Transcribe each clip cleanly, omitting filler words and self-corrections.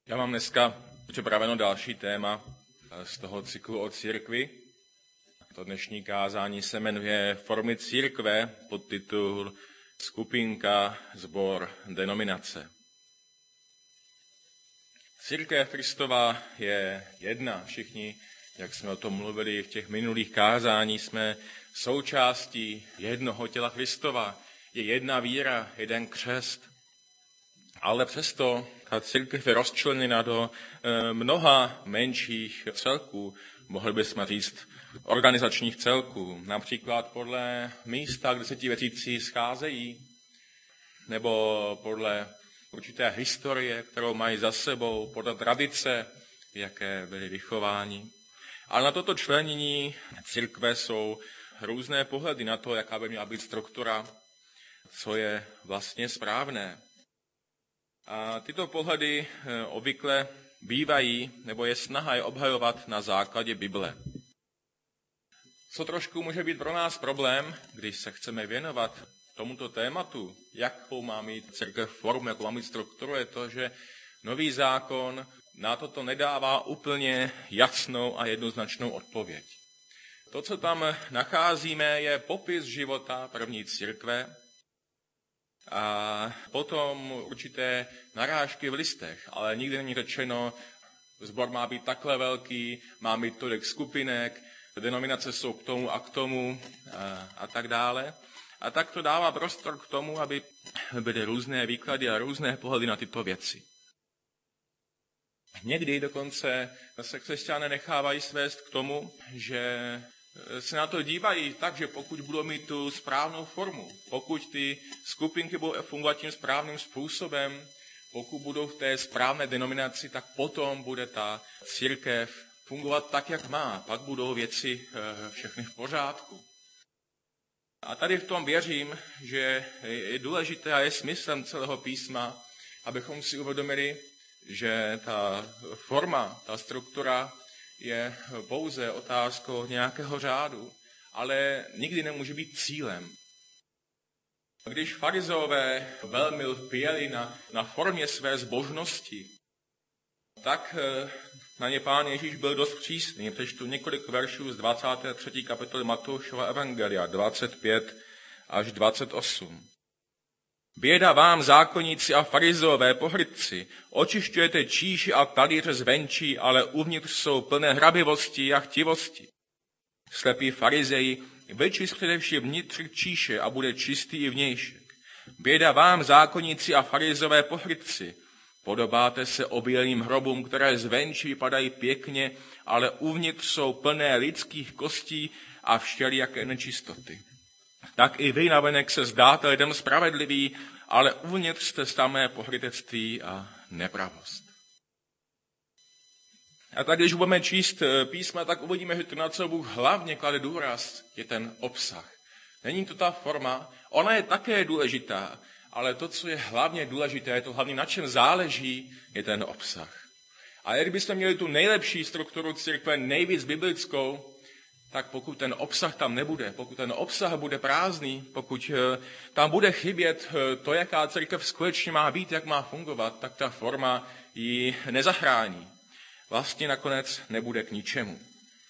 Já mám dneska připraveno další téma z toho cyklu o církvi. To dnešní kázání se jmenuje Formy církve, podtitul Skupinka, sbor, denominace. Církev Kristova je jedna. Všichni, jak jsme o tom mluvili v těch minulých kázání, jsme součástí jednoho těla Kristova. Je jedna víra, jeden křest. Ale přesto ta církev je rozčleněna do mnoha menších celků, mohli bychom říct organizačních celků, například podle místa, kde se ti věřící scházejí, nebo podle určité historie, kterou mají za sebou, podle tradice, jaké byly vychováni. Ale na toto členění církve jsou různé pohledy na to, jaká by měla být struktura, co je vlastně správné. A tyto pohledy obvykle bývají, nebo je snaha je obhajovat na základě Bible. Co trošku může být pro nás problém, když se chceme věnovat tomuto tématu, jakou má mít církev formu, jakou má mít strukturu, je to, že Nový zákon na toto nedává úplně jasnou a jednoznačnou odpověď. To, co tam nacházíme, je popis života první církve, a potom určité narážky v listech, ale nikdy není řečeno, sbor má být takhle velký, má mít tolik skupinek, denominace jsou k tomu a tak dále. A tak to dává prostor k tomu, aby byly různé výklady a různé pohledy na tyto věci. Někdy dokonce se křesťané nechávají svést k tomu, že se na to dívají tak, že pokud budou mít tu správnou formu, pokud ty skupinky budou fungovat tím správným způsobem, pokud budou v té správné denominaci, tak potom bude ta církev fungovat tak, jak má. Pak budou věci všechny v pořádku. A tady v tom věřím, že je důležité a je smyslem celého písma, abychom si uvědomili, že ta forma, ta struktura je pouze otázkou nějakého řádu, ale nikdy nemůže být cílem. Když farizeové velmi lpěli na formě své zbožnosti, tak na ně Pán Ježíš byl dost přísný. Přečtu několik veršů z 23. kapitoly Matoušova evangelia, 25 až 28. Běda vám, zákonníci a farizeové pokrytci, očišťujete číši a talíře zvenčí, ale uvnitř jsou plné hrabivosti a chtivosti. Slepí farizeji, vyčist především vnitřek číše a bude čistý i vnějšek. Běda vám, zákonníci a farizeové pokrytci, podobáte se obělým hrobům, které zvenčí vypadají pěkně, ale uvnitř jsou plné lidských kostí a všelijaké nečistoty. Tak i vy navenek se zdáte lidem spravedliví, ale uvnitř jste samé pokrytectví a nepravost. A tak když budeme číst písma, tak uvidíme, že to, na co Bůh hlavně klade důraz, je ten obsah. Není to ta forma, ona je také důležitá, ale to, co je hlavně důležité, to hlavně na čem záleží, je ten obsah. A kdybyste měli tu nejlepší strukturu církve, nejvíc biblickou, tak pokud ten obsah tam nebude, pokud ten obsah bude prázdný, pokud tam bude chybět to, jaká církev skutečně má být, jak má fungovat, tak ta forma ji nezachrání. Vlastně nakonec nebude k ničemu.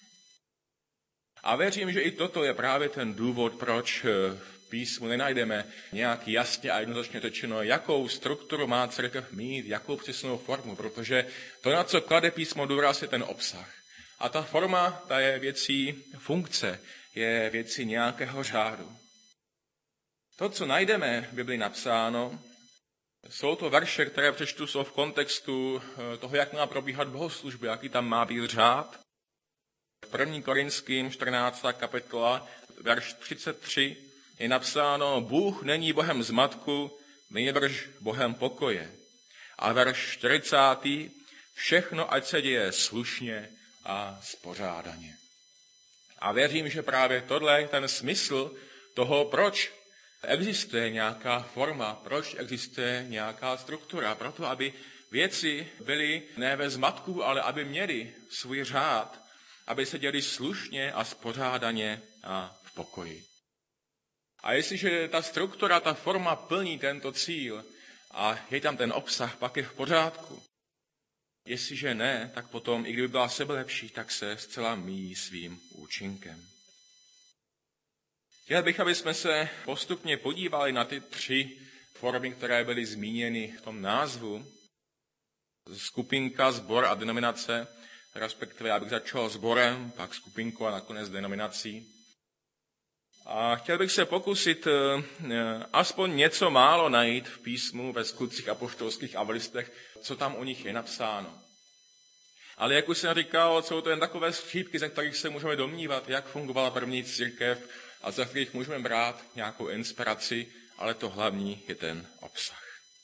A věřím, že i toto je právě ten důvod, proč v písmu nenajdeme nějak jasně a jednoznačně řečeno, jakou strukturu má církev mít, jakou přesnou formu, protože to, na co klade písmo důraz, je ten obsah. A ta forma, ta je věcí funkce, je věcí nějakého řádu. To, co najdeme v Biblii napsáno, jsou to verše, které přečtu, jsou v kontextu toho, jak má probíhat bohoslužby, jaký tam má být řád. V 1. Korinským 14. kapitola, verš 33, je napsáno: Bůh není Bohem zmatku, nýbrž Bohem pokoje. A verš 40. Všechno, ať se děje slušně a spořádaně. A věřím, že právě tohle je ten smysl toho, proč existuje nějaká forma, proč existuje nějaká struktura. Proto, aby věci byly ne ve zmatku, ale aby měly svůj řád, aby se děly slušně a spořádaně a v pokoji. A jestliže ta struktura, ta forma plní tento cíl a je tam ten obsah, pak je v pořádku. Jestliže ne, tak potom, i kdyby byla sebelepší, tak se zcela míjí svým účinkem. Chtěl bych, aby jsme se postupně podívali na ty 3 formy, které byly zmíněny v tom názvu. Skupinka, sbor a denominace, respektive já bych začal sborem, pak skupinkou a nakonec denominací. A chtěl bych se pokusit aspoň něco málo najít v písmu, ve skutcích apoštolských a v listech, co tam o nich je napsáno. Ale jak už jsem říkal, jsou to jen takové střípky, ze kterých se můžeme domnívat, jak fungovala první církev a ze kterých můžeme brát nějakou inspiraci, ale to hlavní je ten obsah.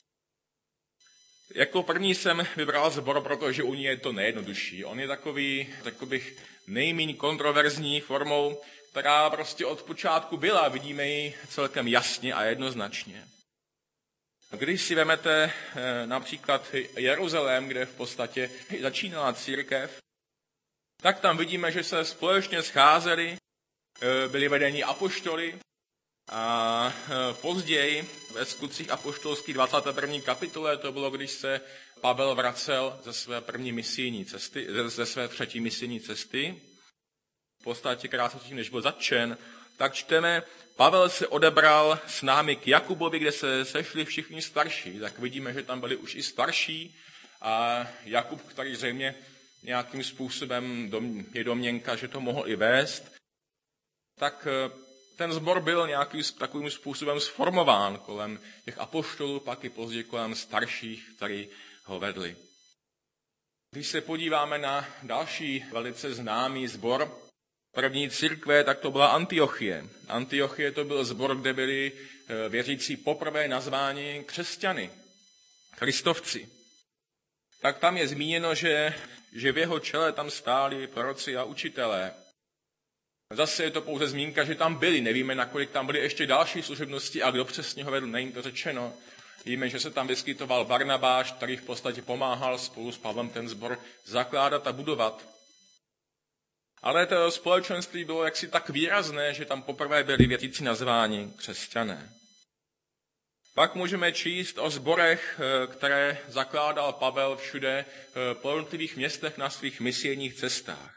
Jako první jsem vybral sbor, protože u ní je to nejjednodušší. On je takový, řekl bych, nejméně kontroverzní formou, která prostě od počátku byla, vidíme ji celkem jasně a jednoznačně. Když si vemete například Jeruzalém, kde v podstatě začínala církev, tak tam vidíme, že se společně scházeli, byli vedeni apoštoly a později ve skutcích apoštolských 21. kapitole to bylo, když se Pavel vracel ze své první misijní cesty, ze své 3. misijní cesty, v podstatě krátce tím, než byl zatčen, tak čteme, Pavel se odebral s námi k Jakubovi, kde se sešli všichni starší. Tak vidíme, že tam byli už i starší a Jakub, který zřejmě nějakým způsobem je domněnka, že to mohl i vést, tak ten sbor byl nějakým takovým způsobem sformován kolem těch apoštolů, pak i později kolem starších, kteří ho vedli. Když se podíváme na další velice známý sbor první církve, tak to byla Antiochie. Antiochie to byl sbor, kde byli věřící poprvé nazváni křesťany, kristovci. Tak tam je zmíněno, že v jeho čele tam stáli proroci a učitelé. Zase je to pouze zmínka, že tam byli. Nevíme, nakolik tam byly ještě další služebnosti a kdo přesně ho vedl, není to řečeno. Víme, že se tam vyskytoval Barnabáš, který v podstatě pomáhal spolu s Pavlem ten sbor zakládat a budovat. Ale to společenství bylo jaksi tak výrazné, že tam poprvé byli věřící nazváni křesťané. Pak můžeme číst o sborech, které zakládal Pavel všude po jednotlivých městech na svých misijních cestách.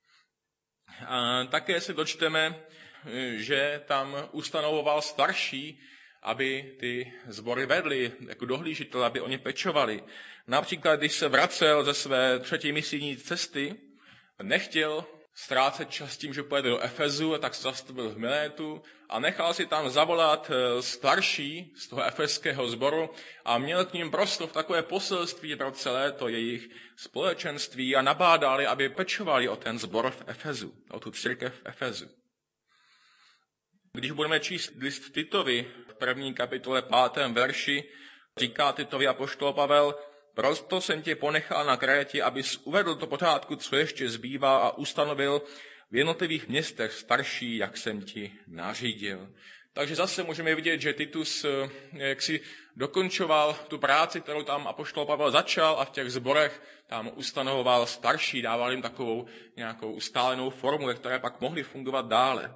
A také se dočteme, že tam ustanovoval starší, aby ty sbory vedli, jako dohlížitel, aby o ně pečovali. Například, když se vracel ze své 3. misijní cesty, nechtěl ztrácet čas tím, že pojede do Efezu, tak se zastavil v Milétu a nechal si tam zavolat starší z toho efeského sboru a měl k ním prostor v takové poselství pro celé to jejich společenství a nabádali, aby pečovali o ten sbor v Efezu, o tu církev v Efezu. Když budeme číst list Titovi v 1. kapitole 5. verši, říká Titovi apoštol Pavel: proto jsem tě ponechal na Krétě, abys uvedl to pořádku, co ještě zbývá a ustanovil v jednotlivých městech starší, jak jsem ti nařídil. Takže zase můžeme vidět, že Titus jaksi dokončoval tu práci, kterou tam apoštol Pavel začal a v těch sborech tam ustanovoval starší, dával jim takovou nějakou ustálenou formu, ve které pak mohli fungovat dále.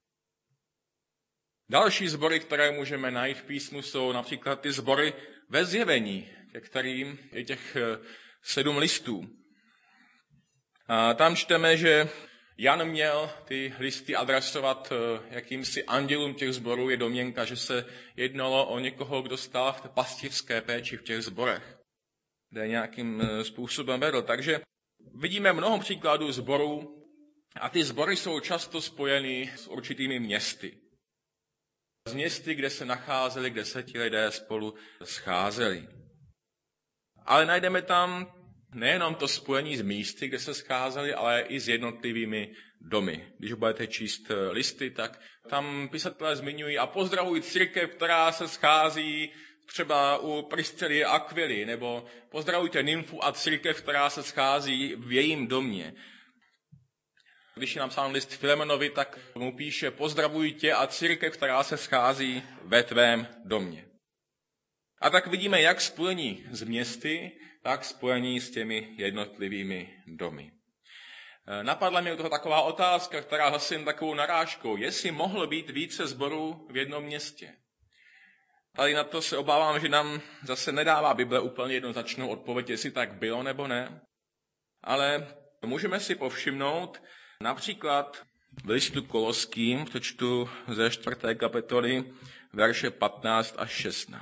Další sbory, které můžeme najít v písmu, jsou například ty sbory ve Zjevení, ke kterým je těch 7 listů. A tam čteme, že Jan měl ty listy adresovat jakýmsi andělům těch sborů. Je domněnka, že se jednalo o někoho, kdo stál v té pastýřské péči v těch sborech, kde nějakým způsobem vedl. Takže vidíme mnoho příkladů sborů a ty sbory jsou často spojeny s určitými městy. Z městy, kde se nacházeli, kde se ti lidé spolu scházeli. Ale najdeme tam nejenom to spojení s místy, kde se scházeli, ale i s jednotlivými domy. Když budete číst listy, tak tam pisatelé zmiňují a pozdravují církev, která se schází třeba u Priscily a Aquily, nebo pozdravujte nymfu a církev, která se schází v jejím domě. Když je napsán list Filemenovi, tak mu píše: pozdravuj tě a církev, která se schází ve tvém domě. A tak vidíme jak spojení s městy, tak spojení s těmi jednotlivými domy. Napadla mi u toho taková otázka, která zase jen takovou narážkou. Jestli mohlo být více sborů v jednom městě? Tady na to se obávám, že nám zase nedává Bible úplně jednoznačnou odpověď, jestli tak bylo nebo ne. Ale můžeme si povšimnout například v listu Koloským, přečtu ze 4. kapitoly, verše 15 až 16.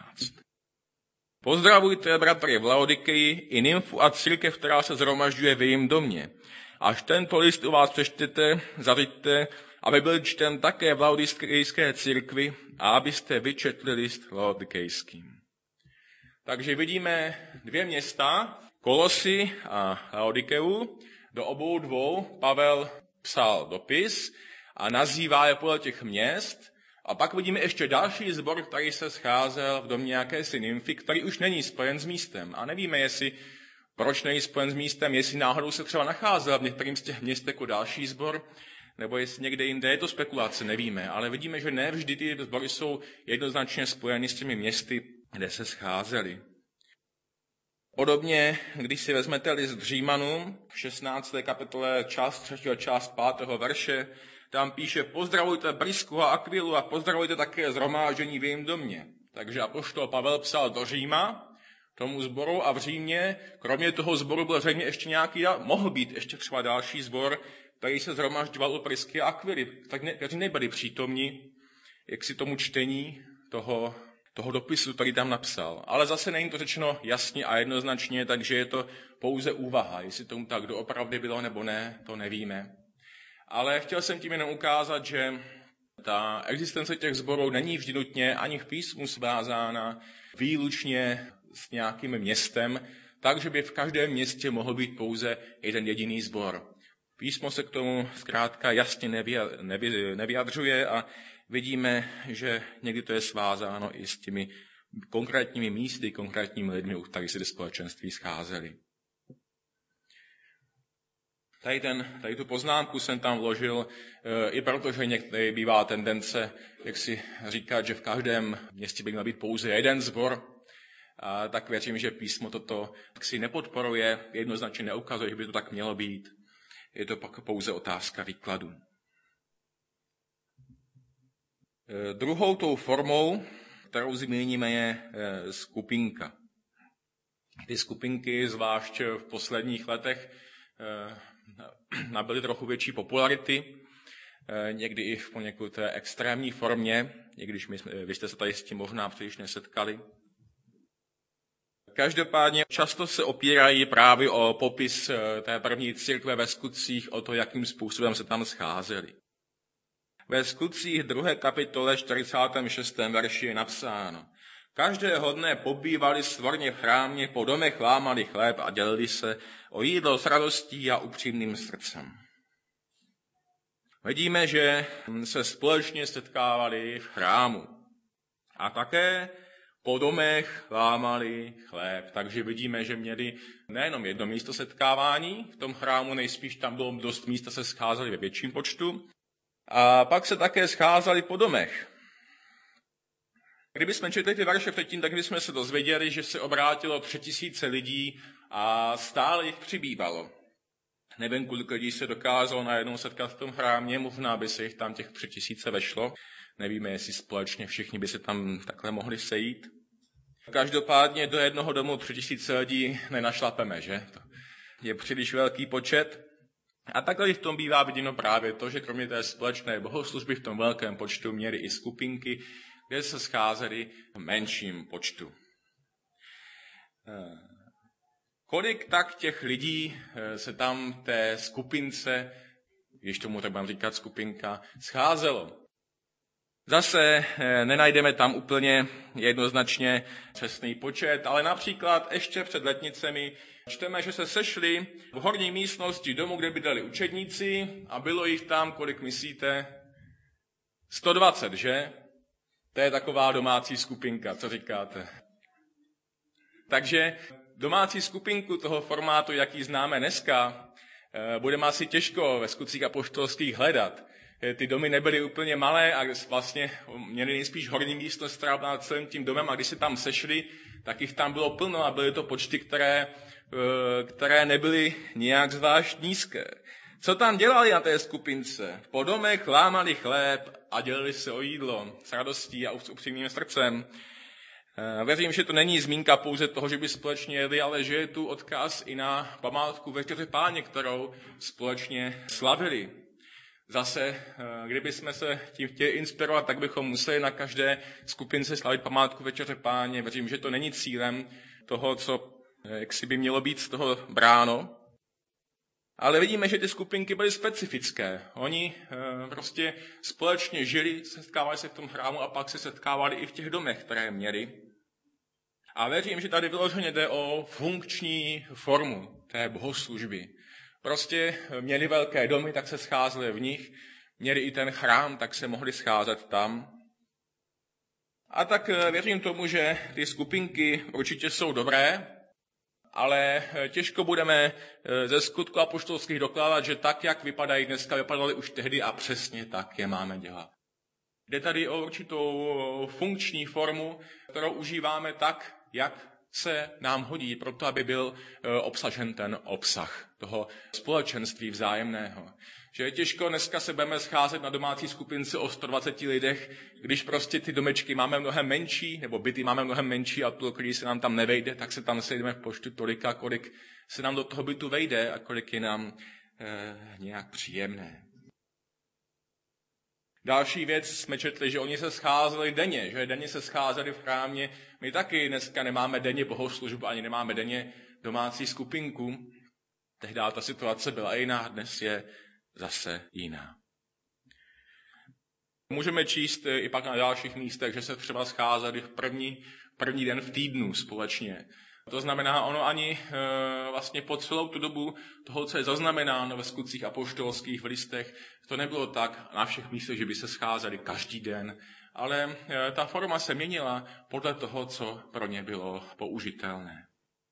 Pozdravujte bratry v Laodikeji i nymfu a církev, která se shromažďuje v jejím domě. Až tento list u vás přečtete, zařiďte, aby byl čten také v laodikejské církvi a abyste vyčetli list laodikejským. Takže vidíme 2 města, Kolosy a Laodikeu. Do obou dvou Pavel psal dopis a nazývá je podle těch měst. A pak vidíme ještě další sbor, který se scházel v domě jakési nymfy, který už není spojen s místem. A nevíme, proč není spojen s místem, jestli náhodou se třeba nacházel v některým z těch měst jako další sbor, nebo jestli někde jinde, je to spekulace, nevíme. Ale vidíme, že ne vždy ty sbory jsou jednoznačně spojeny s těmi městy, kde se scházeli. Podobně, když si vezmete list Římanům, v 16. kapitole část 3. část 5. verše, tam píše, pozdravujte Prisku a Akvilu a pozdravujte také shromáždění v jejím domě. Takže apoštol Pavel psal do Říma, tomu sboru, a v Římě, kromě toho sboru byl zřejmě ještě mohl být ještě třeba další sbor, který se shromažďoval u Prisky a Akvily, kteří nebyli přítomni, jak si tomu čtení toho dopisu, který tam napsal. Ale zase není to řečeno jasně a jednoznačně, takže je to pouze úvaha. Jestli tomu tak doopravdy bylo nebo ne, to nevíme. Ale chtěl jsem tím jenom ukázat, že ta existence těch sborů není vždy nutně ani v písmu svázána výlučně s nějakým městem, takže by v každém městě mohl být pouze jeden jediný sbor. Písmo se k tomu zkrátka jasně nevyjadřuje a vidíme, že někdy to je svázáno i s těmi konkrétními místy, konkrétními lidmi, u kterých se do společenství scházeli. Tady tu poznámku jsem tam vložil, i protože někdy bývá tendence, jak si říkat, že v každém městě by měl být pouze jeden sbor, a tak věřím, že písmo toto si nepodporuje, jednoznačně neukazuje, že by to tak mělo být. Je to pak pouze otázka výkladu. Druhou tou formou, kterou zmíníme, je skupinka. Ty skupinky, zvlášť v posledních letech, nabyly trochu větší popularity, někdy i v poněkud extrémní formě, i když vy jste se tady s tím možná příliš nesetkali. Každopádně často se opírají právě o popis té první církve ve Skutcích, o to, jakým způsobem se tam scházeli. Ve Skutcích 2. kapitole 46. verši je napsáno: každého dne pobývali svorně v chrámě, po domech lámali chléb a dělili se o jídlo s radostí a upřímným srdcem. Vidíme, že se společně setkávali v chrámu a také po domech lámali chléb. Takže vidíme, že měli nejenom jedno místo setkávání v tom chrámu, nejspíš tam bylo dost místa, se scházeli ve větším počtu. A pak se také scházeli po domech. Kdybychom četli ty verše předtím, tak bychom se dozvěděli, že se obrátilo 3000 lidí a stále jich přibývalo. Nevím, kolik lidí se dokázalo najednou setkat v tom chrámě, možná by se jich tam těch 3000 vešlo. Nevíme, jestli společně všichni by se tam takhle mohli sejít. Každopádně do jednoho domu 3000 lidí nenašlapeme, že? To je příliš velký počet. A takhle v tom bývá viděno právě to, že kromě té společné bohoslužby v tom velkém počtu měli i skupinky, kde se scházeli v menším počtu. Kolik tak těch lidí se tam té skupince, když tomu tak budeme říkat skupinka, scházelo? Zase nenajdeme tam úplně jednoznačně přesný počet, ale například ještě před letnicemi čteme, že se sešli v horní místnosti domu, kde bydleli učedníci a bylo jich tam, kolik myslíte? 120, že? To je taková domácí skupinka, co říkáte? Takže domácí skupinku toho formátu, jaký známe dneska, budeme asi těžko ve Skutcích apoštolských hledat. Ty domy nebyly úplně malé a vlastně měli nejspíš horní místnost, která byla nad celým tím domem, a když se tam sešli, tak jich tam bylo plno a byly to počty, které nebyly nějak zvlášť nízké. Co tam dělali na té skupince? Po domech lámali chléb a dělili se o jídlo s radostí a s upřímným srdcem. Věřím, že to není zmínka pouze toho, že by společně jedli, ale že je tu odkaz i na památku Večeře Páně, kterou společně slavili. Zase, kdybychom se tím chtěli inspirovat, tak bychom museli na každé skupince slavit památku Večeře Páně. Věřím, že to není cílem toho, co jaksi by mělo být z toho bráno. Ale vidíme, že ty skupinky byly specifické. Oni prostě společně žili, setkávali se v tom chrámu a pak se setkávali i v těch domech, které měli. A věřím, že tady vyloženě jde o funkční formu té bohoslužby. Prostě měli velké domy, tak se scházeli v nich. Měli i ten chrám, tak se mohli scházet tam. A tak věřím tomu, že ty skupinky určitě jsou dobré, ale těžko budeme ze Skutků apoštolských dokládat, že tak, jak vypadají dneska, vypadaly už tehdy a přesně tak je máme dělat. Jde tady o určitou funkční formu, kterou užíváme tak, jak se nám hodí, proto aby byl obsažen ten obsah toho společenství vzájemného. Že je těžko dneska se budeme scházet na domácí skupince o 120 lidech, když prostě ty domečky máme mnohem menší, nebo byty máme mnohem menší a to, když se nám tam nevejde, tak se tam sejdeme v počtu tolika, kolik se nám do toho bytu vejde a kolik je nám nějak příjemné. Další věc jsme četli, že oni se scházeli denně, že denně se scházeli v chrámě. My taky dneska nemáme denně bohoslužbu, ani nemáme denně domácí skupinku. Tehdy ta situace byla jiná, dnes je zase jiná. Můžeme číst i pak na dalších místech, že se třeba scházeli v první den v týdnu společně. To znamená, ono ani vlastně po celou tu dobu toho, co je zaznamenáno ve skutcích apoštolských v listech, to nebylo tak na všech místech, že by se scházeli každý den, ale ta forma se měnila podle toho, co pro ně bylo použitelné.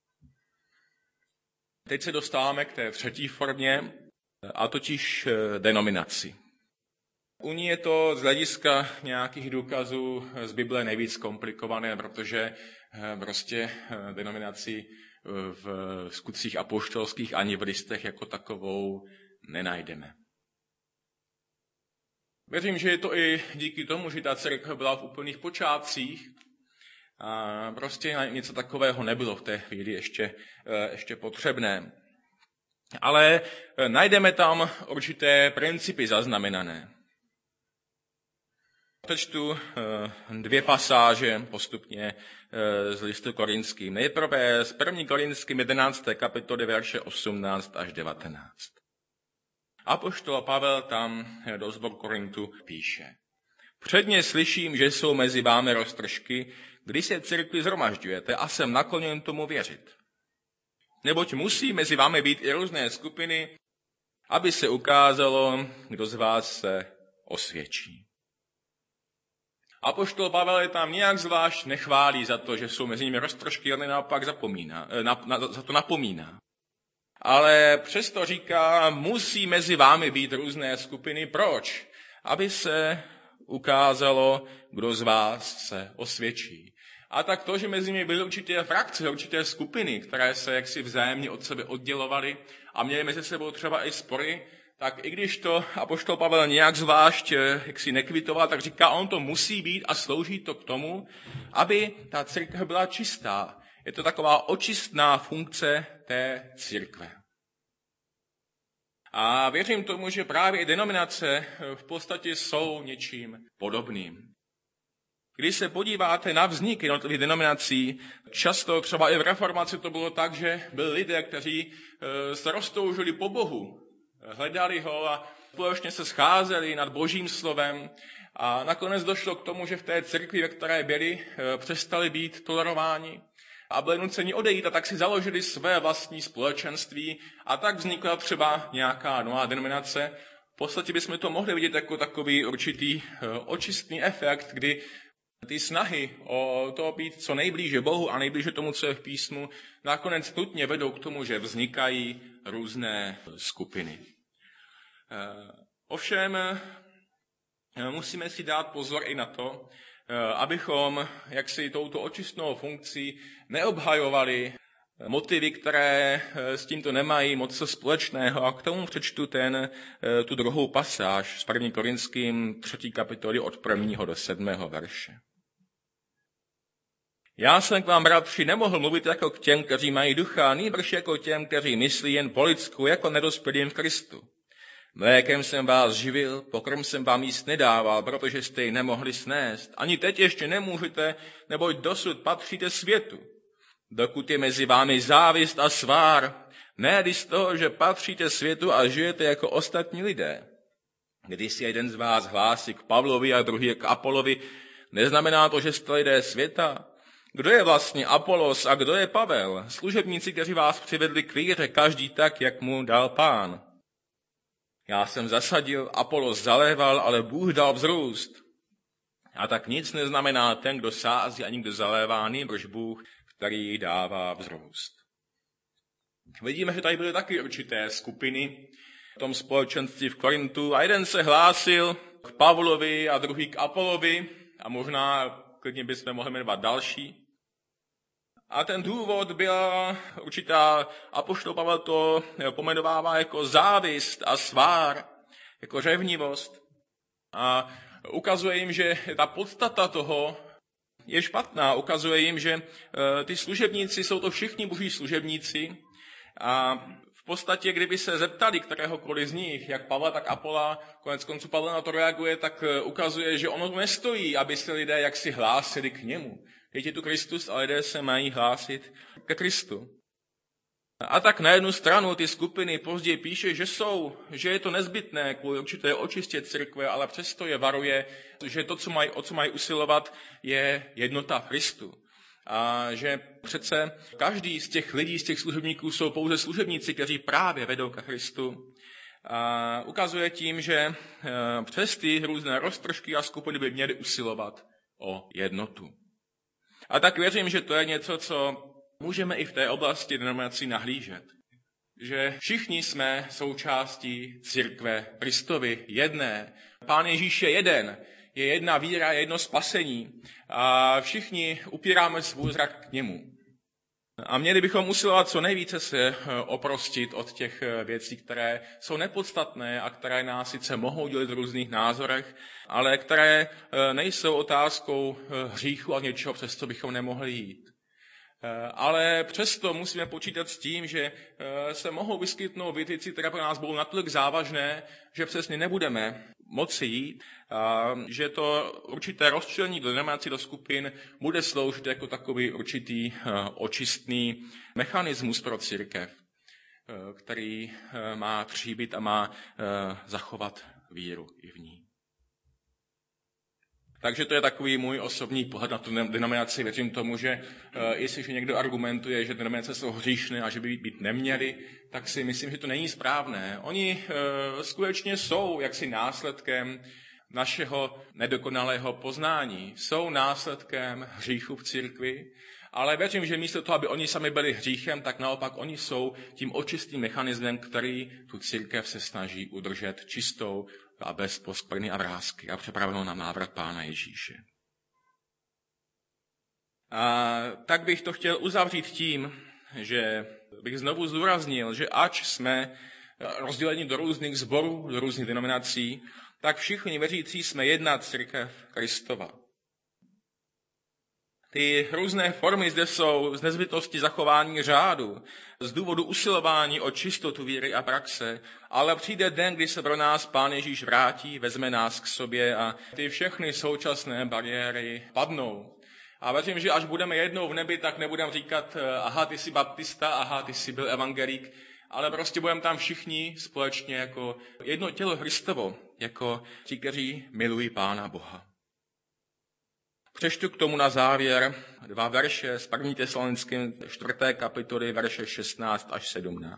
Teď se dostáváme k té třetí formě, a totiž denominaci. U ní je to z hlediska nějakých důkazů z Bible nejvíc komplikované, protože prostě denominaci v skutcích apoštolských ani v listech jako takovou nenajdeme. Věřím, že je to i díky tomu, že ta církev byla v úplných počátcích a prostě něco takového nebylo v té chvíli ještě potřebné. Ale najdeme tam určité principy zaznamenané. Přečtu 2 pasáže postupně z listu Korinským. Nejprve z 1. Korinským 11. kapitoly verše 18 až 19. Apoštol Pavel tam do sboru Korintu píše. Předně slyším, že jsou mezi vámi roztržky, když se v církvi zhromažďujete a jsem nakloněn tomu věřit. Neboť musí mezi vámi být i různé skupiny, aby se ukázalo, kdo z vás se osvědčí. Apoštol Pavel je tam nějak zvlášť nechválí za to, že jsou mezi nimi roztržky, ale naopak za to napomíná. Ale přesto říká, musí mezi vámi být různé skupiny. Proč? Aby se ukázalo, kdo z vás se osvědčí. A tak to, že mezi nimi byly určité frakce, určité skupiny, které se jaksi vzájemně od sebe oddělovaly a měly mezi sebou třeba i spory, tak i když to apoštol Pavel nějak zvlášť jaksi nekvitoval, tak říká, on to musí být a slouží to k tomu, aby ta církev byla čistá. Je to taková očistná funkce té církve. A věřím tomu, že právě i denominace v podstatě jsou něčím podobným. Když se podíváte na vznik jednotlivých denominací, často třeba i v reformaci to bylo tak, že byli lidé, kteří se roztoužili po Bohu, hledali ho a společně se scházeli nad Božím slovem a nakonec došlo k tomu, že v té církvi, ve které byli, přestali být tolerováni a byli nuceni odejít a tak si založili své vlastní společenství a tak vznikla třeba nějaká nová denominace. V podstatě bychom to mohli vidět jako takový určitý očistný efekt, kdy ty snahy o to být co nejblíže Bohu a nejblíže tomu, co je v písmu, nakonec nutně vedou k tomu, že vznikají různé skupiny. Ovšem musíme si dát pozor i na to, abychom jaksi touto očistnou funkcí neobhajovali motivy, které s tímto nemají moc společného. A k tomu přečtu tu druhou pasáž z 1. Korinským 3. kapitoly od 1. do 7. verše. Já jsem k vám, bratři, nemohl mluvit jako k těm, kteří mají ducha, nýbrž jako těm, kteří myslí jen po lidsku, jako nedospělým v Kristu. Mlékem jsem vás živil, pokrm jsem vám jíst nedával, protože jste ji nemohli snést. Ani teď ještě nemůžete, neboť dosud patříte světu. Dokud je mezi vámi závist a svár, ne z toho, že patříte světu a žijete jako ostatní lidé. Když si jeden z vás hlásí k Pavlovi a druhý k Apolovi, neznamená to, že jste lidé světa? Kdo je vlastně Apolos a kdo je Pavel? Služebníci, kteří vás přivedli k víře, každý tak, jak mu dal Pán. Já jsem zasadil, Apolos zaléval, ale Bůh dal vzrůst. A tak nic neznamená ten, kdo sází, ani kdo zalévá, nýbrž Bůh, který dává vzrůst. Vidíme, že tady byly taky určité skupiny v tom společenství v Korintu a jeden se hlásil k Pavlovi a druhý k Apolovi a možná klidně bychom mohli jmenovat další. A ten důvod byla určitá, apoštol Pavel to pomenovává jako závist a svár, jako řevnivost. A ukazuje jim, že ta podstata toho je špatná. Ukazuje jim, že ty služebníci jsou to všichni boží služebníci a v podstatě, kdyby se zeptali kteréhokoliv z nich, jak Pavla, tak Apola, konec konců Pavel na to reaguje, tak ukazuje, že ono nestojí, aby se lidé jaksi hlásili k němu. Je tu Kristus a lidé se mají hlásit ke Kristu. A tak na jednu stranu ty skupiny později píše, že je to nezbytné kvůli určité očistě církve, ale přesto je varuje, že to, o co mají usilovat, je jednota v Kristu. A že přece každý z těch lidí, z těch služebníků jsou pouze služebníci, kteří právě vedou ke Kristu. A ukazuje tím, že přes ty různé roztržky a skupiny by měly usilovat o jednotu. A tak věřím, že to je něco, co můžeme i v té oblasti denominací nahlížet. Že všichni jsme součástí církve Kristovy jedné. Pán Ježíš je jeden. Je jedna víra, jedno spasení. A všichni upíráme svůj zrak k němu. A měli bychom usilovat co nejvíce se oprostit od těch věcí, které jsou nepodstatné a které nás sice mohou dělit v různých názorech, ale které nejsou otázkou hříchu a něčeho, přes co bychom nemohli jít. Ale přesto musíme počítat s tím, že se mohou vyskytnout věci, které pro nás budou natolik závažné, že přesně nebudeme moci jít, a že to určité rozčlenění do denominací do skupin bude sloužit jako takový určitý očistný mechanismus pro církev, který má tříbit a má zachovat víru i v ní. Takže to je takový můj osobní pohled na tu denominaci. Věřím tomu, že jestliže někdo argumentuje, že denominace jsou hříšné a že by být neměly, tak si myslím, že to není správné. Oni skutečně jsou jaksi následkem našeho nedokonalého poznání. Jsou následkem hříchu v církvi, ale věřím, že místo toho, aby oni sami byli hříchem, tak naopak oni jsou tím očistým mechanismem, který tu církev se snaží udržet čistou a bez poskvrny a vrásky a připravenou na návrat Pána Ježíše. A tak bych to chtěl uzavřít tím, že bych znovu zdůraznil, že ač jsme rozděleni do různých sborů, do různých denominací, tak všichni věřící jsme jedna církev Kristova. Ty různé formy zde jsou z nezbytnosti zachování řádu, z důvodu usilování o čistotu víry a praxe, ale přijde den, kdy se pro nás Pán Ježíš vrátí, vezme nás k sobě a ty všechny současné bariéry padnou. A věřím, že až budeme jednou v nebi, tak nebudeme říkat, aha, ty jsi baptista, aha, ty jsi byl evangelík, ale prostě budeme tam všichni společně jako jedno tělo Kristovo, jako ti, kteří milují Pána Boha. Přečtu k tomu na závěr 2 verše z 1. Tesalonickým 4. kapitoly, verše 16 až 17.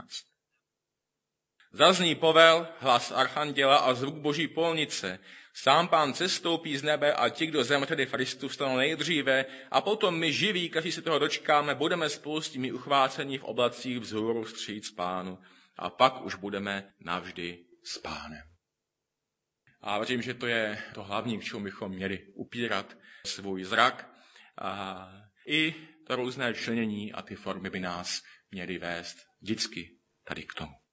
Zazní povel, hlas archanděla a zvuk boží polnice. Sám Pán sestoupí z nebe a ti, kdo zemřeli v Kristu, vstanou nejdříve a potom my živí, kteří se toho dočkáme, budeme spolu s těmi uchvácení v oblacích vzhůru vstříc Pánu a pak už budeme navždy s Pánem. A věřím, že to je to hlavní, k čemu bychom měli upírat svůj zrak. A i to různé členění a ty formy by nás měly vést vždycky tady k tomu.